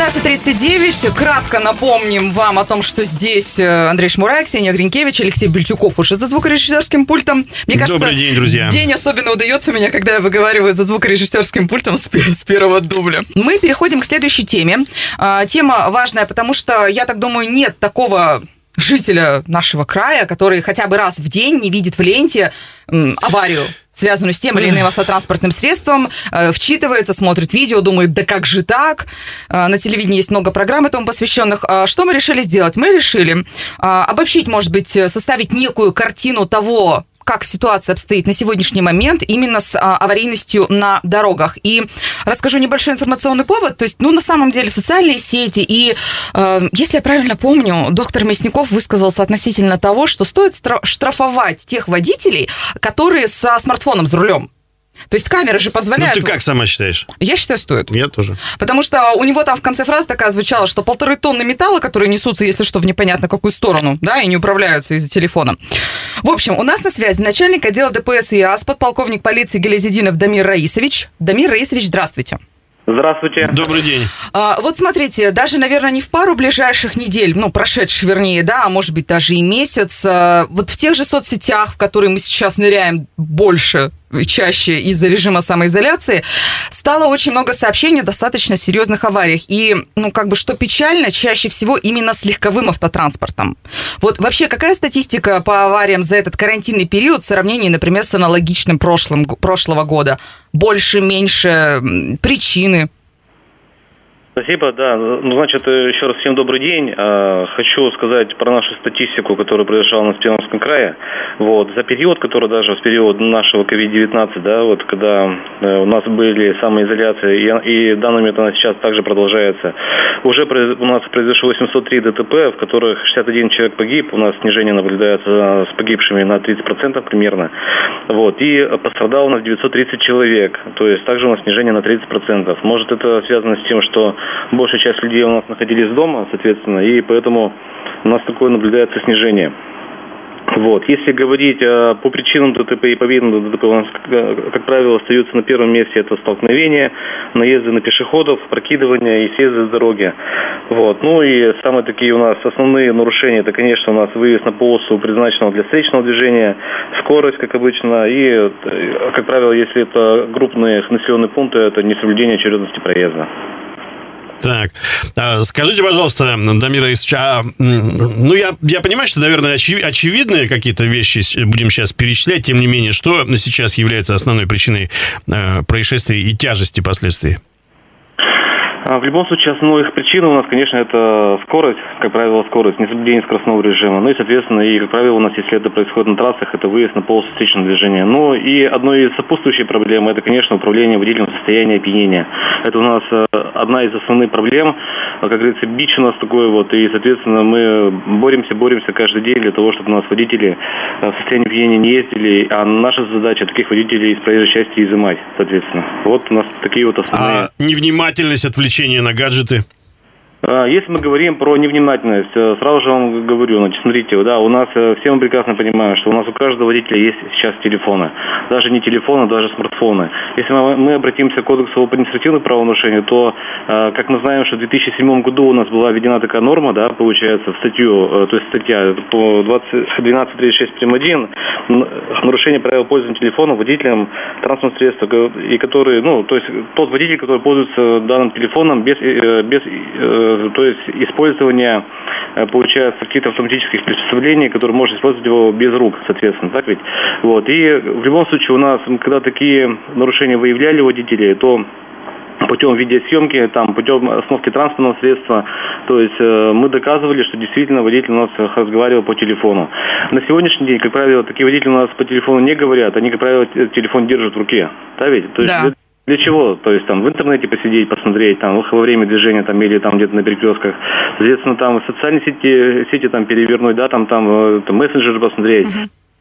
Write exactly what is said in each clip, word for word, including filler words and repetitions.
двенадцать тридцать девять. Кратко напомним вам о том, что здесь Андрей Шмурай, Ксения Гринкевич, Алексей Бельтюков уже за звукорежиссерским пультом. Мне кажется, добрый день, друзья. День особенно удается у меня, когда я выговариваю за звукорежиссерским пультом с, с первого дубля. Мы переходим к следующей теме. Тема важная, потому что, я так думаю, нет такого жителя нашего края, который хотя бы раз в день не видит в ленте м, аварию, связанную с тем или иным автотранспортным средством, э, вчитывается, смотрит видео, думает, да как же так? Э, на телевидении есть много программ этому посвященных. Э, что мы решили сделать? Мы решили э, обобщить, может быть, составить некую картину того, как ситуация обстоит на сегодняшний момент именно с а, аварийностью на дорогах. И расскажу небольшой информационный повод. То есть, ну, на самом деле, социальные сети. И, э, если я правильно помню, доктор Мясников высказался относительно того, что стоит штрафовать тех водителей, которые со смартфоном за рулем. То есть камеры же позволяют... Ну, ты как сама считаешь? Я считаю, стоит. Я тоже. Потому что у него там в конце фразы такая звучала, что полторы тонны металла, которые несутся, если что, в непонятно какую сторону, да, и не управляются из-за телефона. В общем, у нас на связи начальник отдела ДПС ИАС, подполковник полиции Гилязидинов Дамир Раисович. Дамир Раисович, здравствуйте. Здравствуйте. Добрый день. А, вот смотрите, даже, наверное, не в пару ближайших недель, ну, прошедших, вернее, да, а может быть, даже и месяц, а, вот в тех же соцсетях, в которые мы сейчас ныряем больше, чаще из-за режима самоизоляции, стало очень много сообщений о достаточно серьезных авариях. И, ну, как бы, что печально, чаще всего именно с легковым автотранспортом. Вот вообще, какая статистика по авариям за этот карантинный период в сравнении, например, с аналогичным прошлым, прошлого года? Больше, меньше, причины? Спасибо, да. Ну, значит, еще раз всем добрый день. Хочу сказать про нашу статистику, которая произошла у нас в Пермском крае. Вот. За период, который даже в период нашего ковид девятнадцать, да, вот когда у нас были самоизоляции, и в данный момент она сейчас также продолжается, уже у нас произошло восемьсот три ДТП, в которых шестьдесят один человек погиб. У нас снижение наблюдается с погибшими на тридцать процентов примерно. Вот. И пострадало у нас девятьсот тридцать человек. То есть также у нас снижение на тридцать процентов. Может, это связано с тем, что большая часть людей у нас находились дома, соответственно, и поэтому у нас такое наблюдается снижение. Вот. Если говорить э, по причинам ДТП и по видам ДТП, у нас, как, как правило, остаются на первом месте это столкновения, наезды на пешеходов, прокидывания и съезды с дороги. Вот. Ну и самые такие у нас основные нарушения, это, конечно, у нас выезд на полосу, предназначенного для встречного движения, скорость, как обычно, и, как правило, если это крупные населенные пункты, это несоблюдение очередности проезда. Так, скажите, пожалуйста, Дамир Раисович, а, ну, я, я понимаю, что, наверное, очевид, очевидные какие-то вещи будем сейчас перечислять, тем не менее, что сейчас является основной причиной э, происшествий и тяжести последствий? В любом случае, основной их причина у нас, конечно, это скорость, как правило, скорость, несоблюдение скоростного режима. Ну и, соответственно, и, как правило, у нас, если это происходит на трассах, это выезд на полосу встречного движения. Ну и одной из сопутствующих проблем, это, конечно, управление водителем в состоянии опьянения. Это у нас одна из основных проблем, как говорится, бич у нас такой вот, и, соответственно, мы боремся, боремся каждый день для того, чтобы у нас водители в состоянии опьянения не ездили, а наша задача таких водителей из проезжей части изымать, соответственно. Вот у нас такие вот основные... А невнимательность, отвлечение на гаджеты? Если мы говорим про невнимательность, сразу же вам говорю, значит, смотрите, да, у нас все мы прекрасно понимаем, что у нас у каждого водителя есть сейчас телефоны. Даже не телефоны, даже смартфоны. Если мы, мы обратимся к кодексу об административных правонарушениях, то, как мы знаем, что в две тысячи седьмом году у нас была введена такая норма, да, получается, в статью, то есть статья по двенадцать тридцать шесть прим. один, нарушение правил пользования телефоном водителем транспортного средства, и который, ну, то есть тот водитель, который пользуется данным телефоном без, без то есть использование, получается, каких-то автоматических приспособлений, которые можно использовать его без рук, соответственно, так ведь? Вот. И в любом случае у нас, когда такие нарушения выявляли водителей, то путем видеосъемки, там, путем остановки транспортного средства, то есть э, мы доказывали, что действительно водитель у нас разговаривал по телефону. На сегодняшний день, как правило, такие водители у нас по телефону не говорят, они, как правило, телефон держат в руке, да ведь? То есть, да. Для чего? То есть там в интернете посидеть, посмотреть, там во время движения там или там где-то на перекрестках. Соответственно, там в социальные сети, сети там перевернуть, да, там, там, там мессенджеры посмотреть. Uh-huh.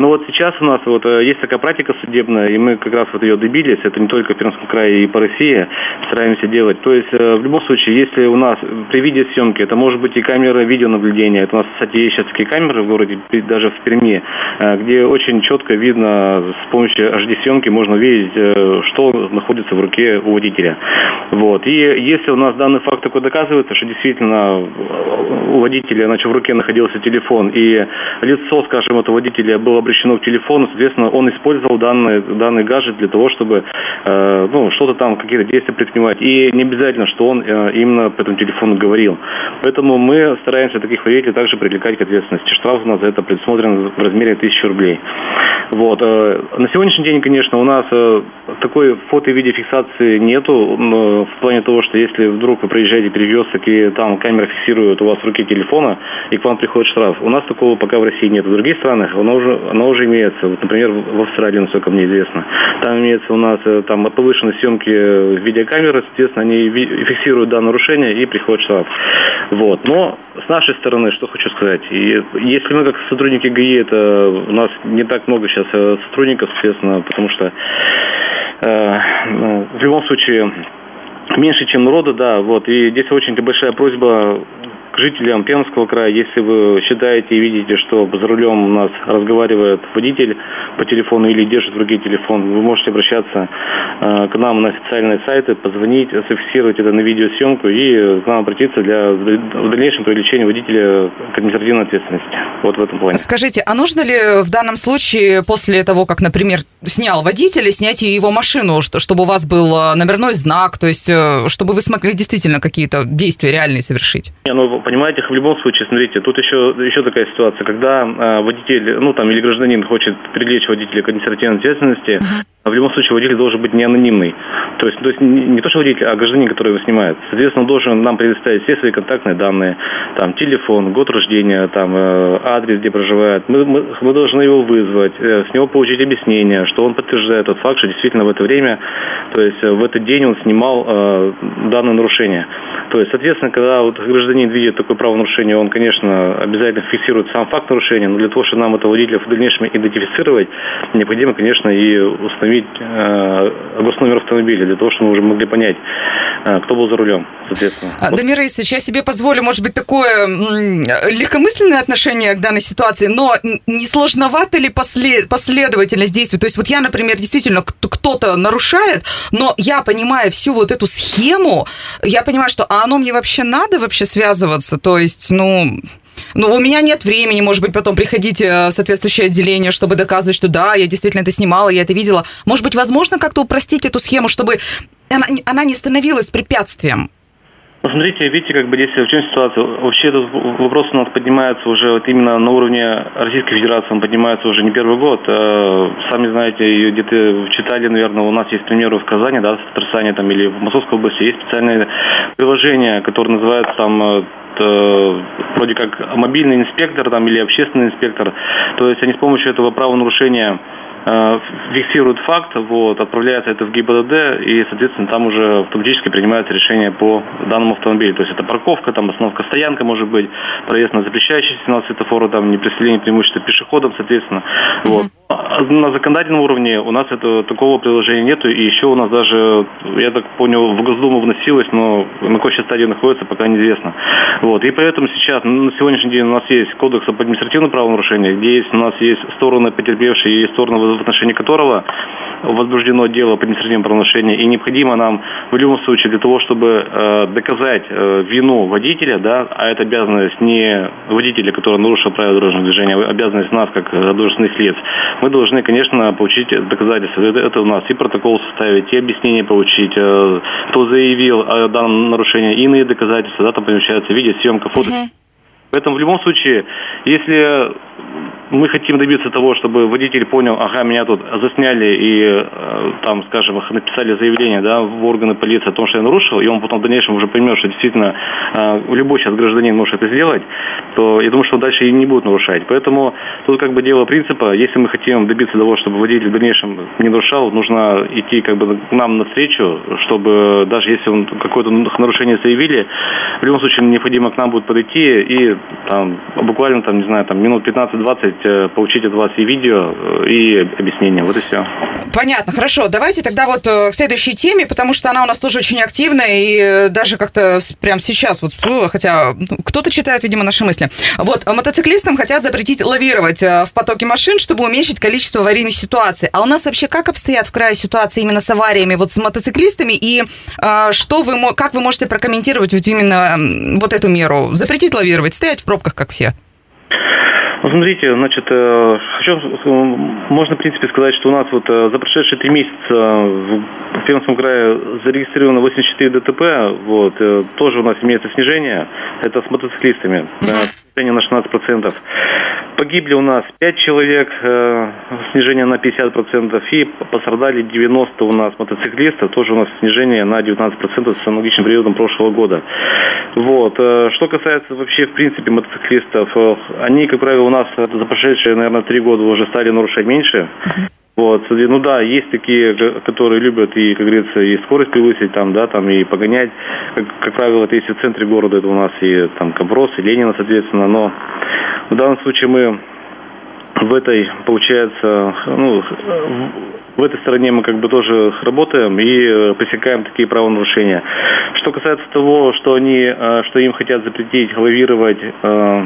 Но вот сейчас у нас вот есть такая практика судебная, и мы как раз вот ее добились, это не только в Пермском крае, и по России стараемся делать. То есть в любом случае, если у нас при видеосъемке, это может быть и камера видеонаблюдения, это у нас, кстати, есть сейчас такие камеры в городе, даже в Перми, где очень четко видно, с помощью эйч ди-съемки можно увидеть, что находится в руке у водителя. Вот. И если у нас данный факт такой доказывается, что действительно у водителя, значит, в руке находился телефон, и лицо, скажем, этого водителя было обращено к телефону, соответственно, он использовал данный, данный гаджет для того, чтобы э, ну, что-то там, какие-то действия предпринимать. И не обязательно, что он э, именно по этому телефону говорил. Поэтому мы стараемся таких водителей также привлекать к ответственности. Штраф у нас за это предусмотрен в размере тысячи рублей. Вот. Э, на сегодняшний день, конечно, у нас э, такой фото- и видеофиксации нету, но в плане того, что если вдруг вы проезжаете перекресток и там камера фиксирует у вас в руке телефона, и к вам приходит штраф. У нас такого пока в России нет. В других странах оно уже, оно уже имеется. Вот, например, в Австралии, насколько мне известно. Там имеется у нас там повышенные съемки видеокамеры, соответственно, они фиксируют данное нарушение и приходит штраф. Вот. Но с нашей стороны, что хочу сказать, и если мы как сотрудники ГАИ, это у нас не так много сейчас сотрудников, соответственно, потому что э, ну, в любом случае меньше, чем народу, да, вот, и здесь очень большая просьба к жителям Пермского края, если вы считаете и видите, что за рулем у нас разговаривает водитель по телефону или держит в руке телефон, вы можете обращаться э, к нам на официальные сайты, позвонить, зафиксировать это на видеосъемку и к нам обратиться для в дальнейшем привлечения водителя к административной ответственности. Вот в этом плане. Скажите, а нужно ли в данном случае после того, как, например, снял водителя, снять его машину, чтобы у вас был номерной знак, то есть чтобы вы смогли действительно какие-то действия реальные совершить? Не, ну, понимаете, в любом случае, смотрите, тут еще, еще такая ситуация, когда э, водитель, ну там, или гражданин хочет привлечь водителя к административной ответственности, uh-huh. в любом случае водитель должен быть не анонимный. То есть, то есть не, не то, что водитель, а гражданин, который его снимает. Соответственно, он должен нам предоставить все свои контактные данные, там, телефон, год рождения, там, э, адрес, где проживает. Мы, мы, мы должны его вызвать, э, с него получить объяснение, что он подтверждает тот факт, что действительно в это время, то есть в этот день он снимал э, данное нарушение. То есть, соответственно, когда вот гражданин видит такое правонарушение, он, конечно, обязательно фиксирует сам факт нарушения, но для того, чтобы нам этого водителя в дальнейшем идентифицировать, необходимо, конечно, и установить э, госномер автомобиля, для того, чтобы мы уже могли понять, э, кто был за рулем, соответственно. А, вот. Дамир Раисович, я себе позволю, может быть, такое м- легкомысленное отношение к данной ситуации, но не сложновато ли послед- последовательность действий? То есть вот я, например, действительно кто-то нарушает, но я понимаю всю вот эту схему, я понимаю, что а оно мне вообще надо вообще связываться? То есть, ну... Ну, у меня нет времени, может быть, потом приходить в соответствующее отделение, чтобы доказывать, что да, я действительно это снимала, я это видела. Может быть, возможно как-то упростить эту схему, чтобы она, она не становилась препятствием? Ну, смотрите, видите, как бы здесь в чем ситуация? Вообще этот вопрос у нас поднимается уже вот именно на уровне Российской Федерации, он поднимается уже не первый год. Сами знаете, где-то читали, наверное, у нас есть примеры в Казани, да, в Татарстане там, или в Московской области, есть специальное приложение, которое называется там вроде как мобильный инспектор там, или общественный инспектор. То есть они с помощью этого правонарушения фиксируют факт, вот, отправляется это в ГИБДД, и, соответственно, там уже автоматически принимается решение по данному автомобилю. То есть это парковка, там остановка, стоянка, может быть, проезд на запрещающий сигнал светофора, там непреодоление преимущества пешеходам, соответственно. Mm-hmm. Вот. На законодательном уровне у нас это, такого приложения нету, и еще у нас даже, я так понял, в Госдуму вносилось, но на какой сейчас стадии находится, пока неизвестно. Вот. И поэтому сейчас, на сегодняшний день у нас есть кодекс об административном правонарушении, где есть, у нас есть стороны потерпевшие и стороны, в отношении которого возбуждено дело по административному правонарушению, и необходимо нам в любом случае для того, чтобы э, доказать э, вину водителя, да, а это обязанность не водителя, который нарушил правила дорожного движения, а обязанность нас, как должностных лиц, мы должны, конечно, получить доказательства. Это, это у нас и протокол составить, и объяснение получить, э, кто заявил о данном нарушении, и иные доказательства, да, там помещаются видеосъемка, фото. Uh-huh. Поэтому в любом случае, если мы хотим добиться того, чтобы водитель понял, ага, меня тут засняли и там, скажем, написали заявление, да, в органы полиции о том, что я нарушил, и он потом в дальнейшем уже поймет, что действительно любой сейчас гражданин может это сделать, то я думаю, что он дальше и не будет нарушать. Поэтому тут как бы дело принципа, если мы хотим добиться того, чтобы водитель в дальнейшем не нарушал, нужно идти как бы к нам навстречу, чтобы даже если он какое-то нарушение заявили, в любом случае необходимо к нам будет подойти и там буквально там, не знаю, там минут пятнадцать-двадцать получить от вас и видео, и объяснение. Вот и все. Понятно, хорошо. Давайте тогда вот к следующей теме, потому что она у нас тоже очень активная и даже как-то прямо сейчас вот всплыла, хотя кто-то читает, видимо, наши мысли. Вот, мотоциклистам хотят запретить лавировать в потоке машин, чтобы уменьшить количество аварийных ситуаций. А у нас вообще как обстоят в крае ситуации именно с авариями, вот с мотоциклистами, и э, что вы, как вы можете прокомментировать вот именно вот эту меру? Запретить лавировать, стоять в пробках, как все? Ну, смотрите, значит, хочу, можно, в принципе, сказать, что у нас вот за прошедшие три месяца в Пермском крае зарегистрировано восемьдесят четыре ДТП, вот, тоже у нас имеется снижение, это с мотоциклистами, uh-huh. снижение на шестнадцать процентов. Погибли у нас пять человек, снижение на пятьдесят процентов, и пострадали девяносто у нас мотоциклистов, тоже у нас снижение на девятнадцать процентов с аналогичным периодом прошлого года. Вот. Что касается вообще, в принципе, мотоциклистов, они, как правило, у нас за прошедшие, наверное, три года уже стали нарушать меньше. Вот. Ну да, есть такие, которые любят и, как говорится, и скорость превысить, там, да, там, и погонять. Как, как правило, это если в центре города, это у нас и там Каброс, и Ленина, соответственно. Но в данном случае мы в этой, получается, ну, в этой стороне мы как бы тоже работаем и пресекаем такие правонарушения. Что касается того, что они, что им хотят запретить лавировать э,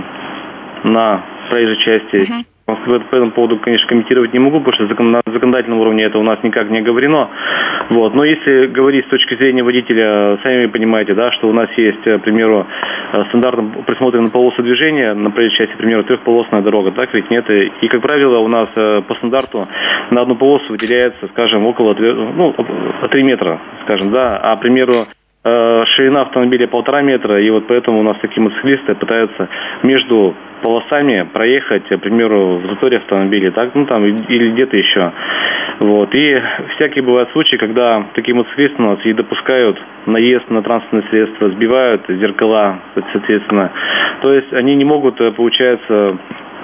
на проезжей части, uh-huh. По этому поводу, конечно, комментировать не могу, потому что на законодательном уровне это у нас никак не оговорено. Вот. Но если говорить с точки зрения водителя, сами понимаете, да, что у нас есть, к примеру, стандартно присмотрена полоса движения, на проезжей части, к примеру, трехполосная дорога, так ведь нет? И, как правило, у нас по стандарту на одну полосу выделяется, скажем, около ну, три метра, скажем, да, а, к примеру, ширина автомобиля полтора метра, и вот поэтому у нас такие мотоциклисты пытаются между полосами проехать, к примеру, в заторе автомобиля, так, ну там или где-то еще. Вот. И всякие бывают случаи, когда такие мотоциклисты у нас и допускают наезд на транспортные средства, сбивают зеркала, соответственно. То есть они не могут, получается,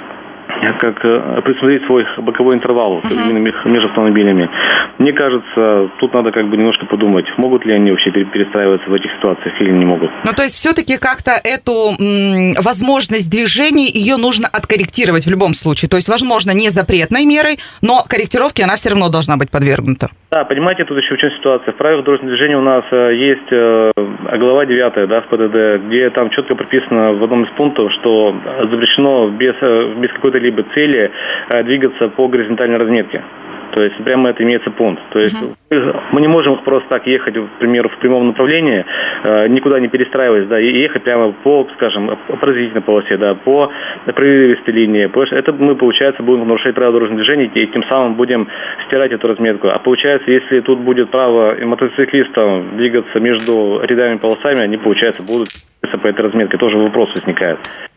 как присмотреть свой боковой интервал uh-huh. именно между автомобилями. Мне кажется, тут надо как бы немножко подумать, могут ли они вообще перестраиваться в этих ситуациях или не могут. Ну, то есть все-таки как-то эту м, возможность движения, ее нужно откорректировать в любом случае. То есть, возможно, не запретной мерой, но корректировке она все равно должна быть подвергнута. Да, понимаете, тут еще в чем ситуация. В правилах дорожного движения у нас есть э, глава девятая, да, в ПДД, где там четко прописано в одном из пунктов, что запрещено без, без какой-то либо цели э, двигаться по горизонтальной разметке. То есть прямо это имеется пункт. То есть uh-huh. мы не можем просто так ехать, к примеру, в прямом направлении, э, никуда не перестраиваясь, да, и ехать прямо по, скажем, по разделительной полосе, да, по прерывистой линии. Это мы, получается, будем нарушать правила дорожного движения и тем самым будем стирать эту разметку. А получается, если тут будет право мотоциклистам двигаться между рядами полосами, они, получается, будут по этой разметке. Тоже вопрос возникает.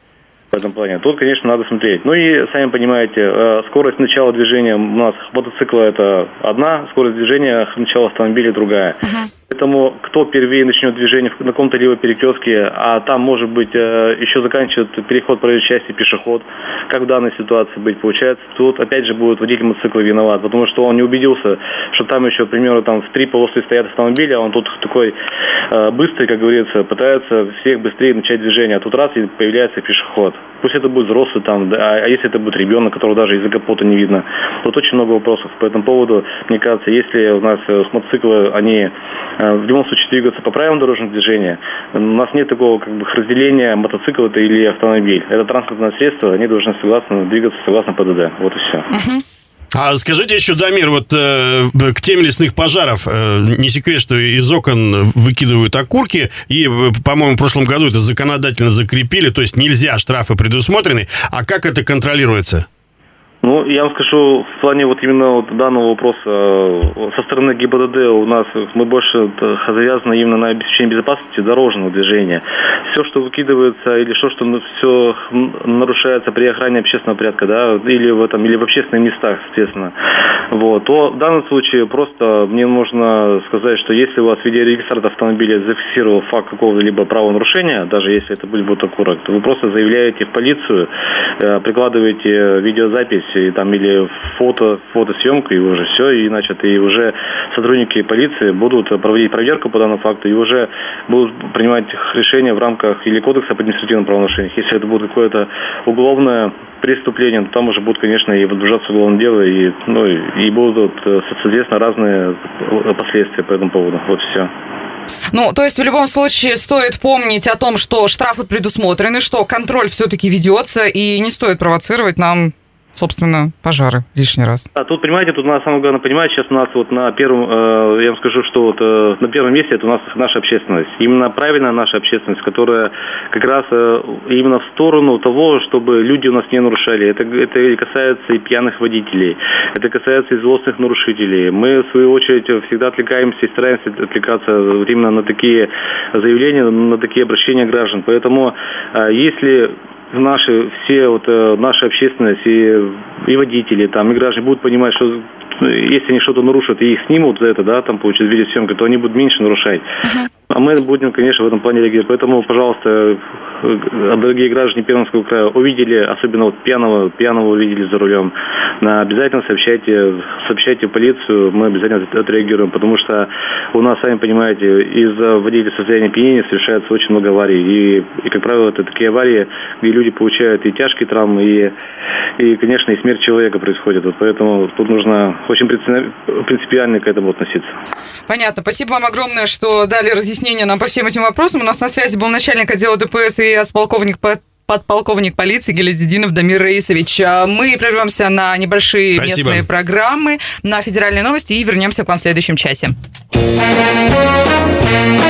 В этом плане. Тут, конечно, надо смотреть. Ну и, сами понимаете, скорость начала движения у нас мотоцикла это одна, скорость движения начала автомобиля другая. Uh-huh. Поэтому кто первее начнет движение на каком-то либо перекрестке, а там, может быть, еще заканчивает переход проезжей части пешеход, как в данной ситуации быть, получается, тут опять же будет водитель мотоцикла виноват, потому что он не убедился, что там еще, к примеру, там в три полосы стоят автомобили, а он тут такой э, быстрый, как говорится, пытается всех быстрее начать движение, а тут раз и появляется пешеход. Пусть это будет взрослый там, да, а если это будет ребенок, которого даже из-за капота не видно. Тут очень много вопросов. По этому поводу, мне кажется, если у нас мотоциклы, они в любом случае двигаться по правилам дорожного движения, у нас нет такого как бы разделения, мотоцикл это или автомобиль. Это транспортное средство, они должны согласно двигаться согласно ПДД. Вот и все. Uh-huh. А скажите еще, Дамир, вот э, к теме лесных пожаров. Э, не секрет, что из окон выкидывают окурки. И, по-моему, в прошлом году это законодательно закрепили. То есть нельзя, штрафы предусмотрены. А как это контролируется? Ну, я вам скажу, в плане вот именно вот данного вопроса со стороны ГИБДД у нас мы больше завязаны именно на обеспечение безопасности дорожного движения. Все, что выкидывается или что, что все нарушается при охране общественного порядка, да, или в этом, или в общественных местах, соответственно, вот, то в данном случае просто мне нужно сказать, что если у вас видеорегистратор автомобиля зафиксировал факт какого-либо правонарушения, даже если это будет окурок, то вы просто заявляете в полицию, прикладываете видеозапись и там или фото, фотосъемку, и уже все, и, значит, и уже сотрудники полиции будут проводить проверку по данному факту, и уже будут принимать решения в рамках или кодекса об административном правонарушении. Если это будет какое-то уголовное преступление, то там уже будут, конечно, и возбуждаться уголовное дело, и, ну, и будут, соответственно, разные последствия по этому поводу. Вот все. Ну, то есть в любом случае стоит помнить о том, что штрафы предусмотрены, что контроль все-таки ведется, и не стоит провоцировать нам, собственно, пожары лишний раз. А тут, понимаете, тут надо самое главное понимать, сейчас у нас вот на первом, э, я вам скажу, что вот э, на первом месте это у нас наша общественность. Именно правильная наша общественность, которая как раз э, именно в сторону того, чтобы люди у нас не нарушали. Это, это касается и пьяных водителей, это касается и злостных нарушителей. Мы, в свою очередь, всегда отвлекаемся и стараемся отвлекаться именно на такие заявления, на такие обращения граждан. Поэтому, э, если наши, все вот э, наша общественность и, и водители, там, и граждане будут понимать, что если они что-то нарушат и их снимут за это, да, там получат видеосъемки, то они будут меньше нарушать. Uh-huh. А мы будем, конечно, в этом плане реагировать. Поэтому, пожалуйста, дорогие граждане Пермского края, увидели, особенно вот пьяного, пьяного увидели за рулем, обязательно сообщайте, сообщайте в полицию, мы обязательно отреагируем, потому что у нас, сами понимаете, из-за водительского состояния опьянения совершается очень много аварий. И, и, как правило, это такие аварии, где люди получают и тяжкие травмы, и, и конечно, и смерть человека происходит. Вот поэтому тут нужно очень принципиально к этому относиться. Понятно. Спасибо вам огромное, что дали разъяснение нам по всем этим вопросам. У нас на связи был начальник отдела ДПС и полковник подполковник полиции Гилязетдинов Дамир Раисович. Мы прервемся на небольшие Спасибо. местные программы, на федеральные новости и вернемся к вам в следующем часе.